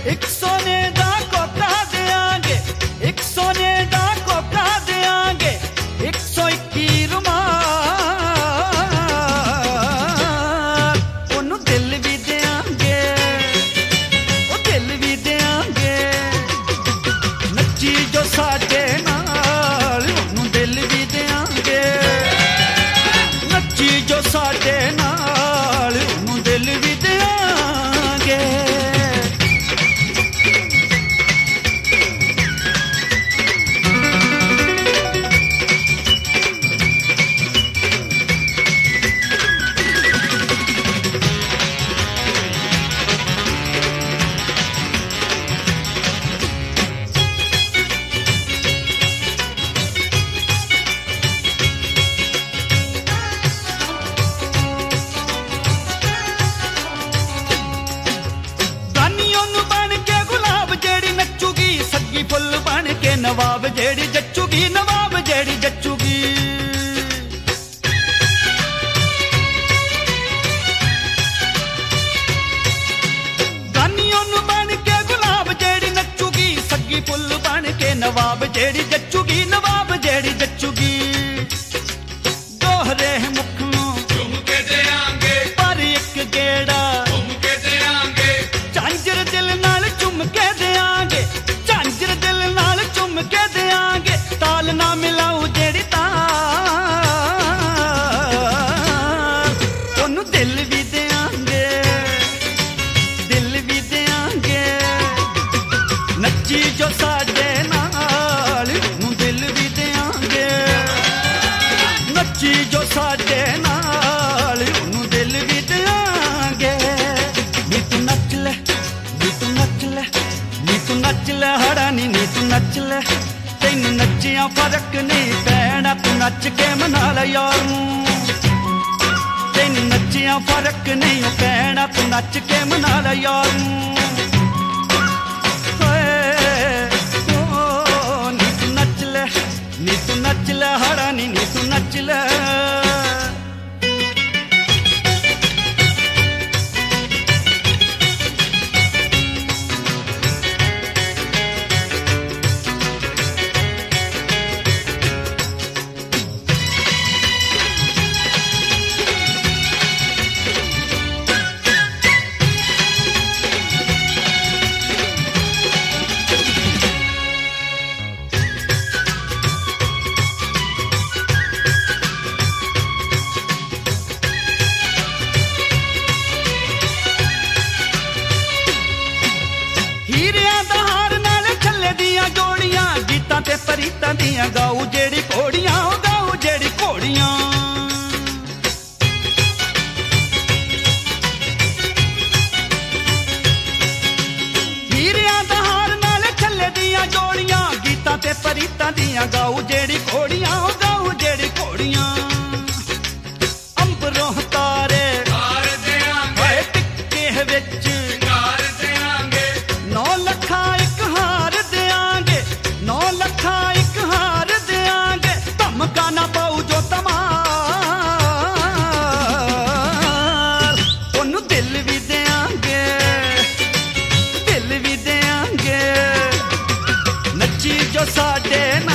ਇੱਕ ਸੋਨੇ ਦਾ ਕੋਕਾ ਦਿਆਂਗੇ, ਇੱਕ ਸੋਨੇ ਦਾ ਕੋਕਾ ਦਿਆਂਗੇ, 121 ਰੁਮਾਲ। ਉਹਨੂੰ ਦਿਲ ਵੀ ਦਿਆਂਗੇ, ਉਹ ਦਿਲ ਵੀ ਦਿਆਂਗੇ। ਨੱਚੀ ਜੋ ਸਾਡੇ ਨਾਲ ਉਹਨੂੰ ਦਿਲ ਵੀ ਦਿਆਂਗੇ, ਨੱਚੀ ਜੋ ਸਾਡੇ ਨਾਲ ਉਹਨੂੰ ਦਿਲ ਵੀ ਦਿਆਂਗੇ। ਫੁੱਲ ਬਣ ਕੇ ਨਵਾਬ ਜਿਹੜੀ ਜੱਚੂਗੀ, ਨਵਾਬ ਜਿਹੜੀ ਜੱਚੂਗੀ। ਗਾਨੀ ਉਹਨੂੰ ਬਣ ਕੇ ਗੁਲਾਬ ਜਿਹੜੀ ਨੱਚੂਗੀ, ਸੱਗੀ ਫੁੱਲ ਬਣ ਕੇ ਨਵਾਬ ਜਿਹੜੀ ਜੱਚੂਗੀ, ਨਵਾਬ ਜਿਹੜੀ ਜੱਚੂਗੀ। ਦੋਹਰੇ ਮੁਖ ਨੂੰ ਚੁੰਮ ਕੇ ਦਿਆਂਗੇ, ਪਰ ਇੱਕ ਗੇੜਾ ਚੁੰਮ ਕੇ ਦਿਆਂਗੇ, ਝਾਂਜਰ ਦਿਲ ਨਾਲ ਚੁੰਮ ਕੇ ਦਿਆਂਗੇ, ਝਾਂਜਰ ਦਿਲ ਨਾਲ ਚੁੰਮ ਕੇ ਦਿਆਂਗੇ। ਤਾਲ ਨਾ ਮਿਲਾਉ ਜਿਹੜੀ ਤਾਲ, ਉਹਨੂੰ ਦਿਲ ਵੀ ਦਿਆਂਗੇ, ਦਿਲ ਵੀ ਦਿਆਂਗੇ। ਨੱਚੀ ਜੋ ਸਾਡੇ ਨਾਲ ਉਹਨੂੰ ਦਿਲ ਵੀ ਦਿਆਂਗੇ, ਨੱਚੀ ਜੋ ਸਾਡੇ ਨਾਲ ਉਹਨੂੰ ਦਿਲ ਵੀ ਦਿਆਂਗੇ। ਨੀ ਤੂੰ ਨੱਚ ਲੈ, ਨੀ ਤੂੰ ਨੱਚ ਲੈ, ਨੀ ਤੂੰ ਨੱਚ ਲੈ ਹਰਾਨੀ, ਨੀ ਤੂੰ ਨੱਚ ਲੈ। ਤੈਨੂੰ ਨੱਚਿਆ ਫਰਕ ਨਹੀਂ ਪੈਣਾ, ਤੂੰ ਨੱਚ ਕੇ ਮਨਾ ਲੈ ਯਾਰ ਨੂੰ। ਤੈਨੂੰ ਨੱਚਿਆ ਫਰਕ ਨਹੀਂ ਪੈਣਾ, ਤੂੰ ਨੱਚ ਕੇ ਮਨਾ ਲੈ ਯਾਰ ਨੂੰ। ਨੀ ਤੂੰ ਨੱਚ ਲੈ, ਨੀ ਤੂੰ ਨੱਚ ਲੈ ਹਰਾਨੀ, ਨੀ ਤੂੰ ਨੱਚ ਲੈ। ਹੀਰਿਆਂ ਦਾ ਹਾਰ ਨਾਲ ਛੱਲੇ ਦੀਆਂ ਜੋੜੀਆਂ, ਗੀਤਾਂ ਤੇ ਪਰੀਤਾਂ ਦੀਆਂ ਗਾਉ ਜਿਹੜੀ ਘੋੜੀਆਂ, ਉਹ ਗਾਉ ਜਿਹੜੀ ਘੋੜੀਆਂ। ਹੀਰਿਆਂ ਦਾ ਹਾਰ ਨਾਲ ਛੱਲੇ ਦੀਆਂ ਜੋੜੀਆਂ, ਗੀਤਾਂ ਤੇ ਪਰੀਤਾਂ ਦੀਆਂ ਗਾਉ ਜਿਹੜੀ ਘੋੜੀਆਂ, ਉਹ ਗਾਉ ਜਿਹੜੀ ਘੋੜੀਆਂ। ਅੰਬਰੋਂ ਤਾਰੇ ਹਾਰ ਦਿਆਂਗੇ, ਹਾਏ ਟਿੱਕੇ ਵਿੱਚ 9 ਲੱਖਾਂ ਇੱਕ ਹਾਰ ਦਿਆਂਗੇ, 9 ਲੱਖਾਂ ਇੱਕ ਹਾਰ ਦਿਆਂਗੇ। ਧਮਕਾ ਨਾ ਪਾਉ ਜੋ ਧਮਾਲ, ਉਹਨੂੰ ਦਿਲ ਵੀ ਦਿਆਂਗੇ, ਦਿਲ ਵੀ ਦਿਆਂਗੇ। ਨੱਚੀ ਜੋ ਸਾਡੇ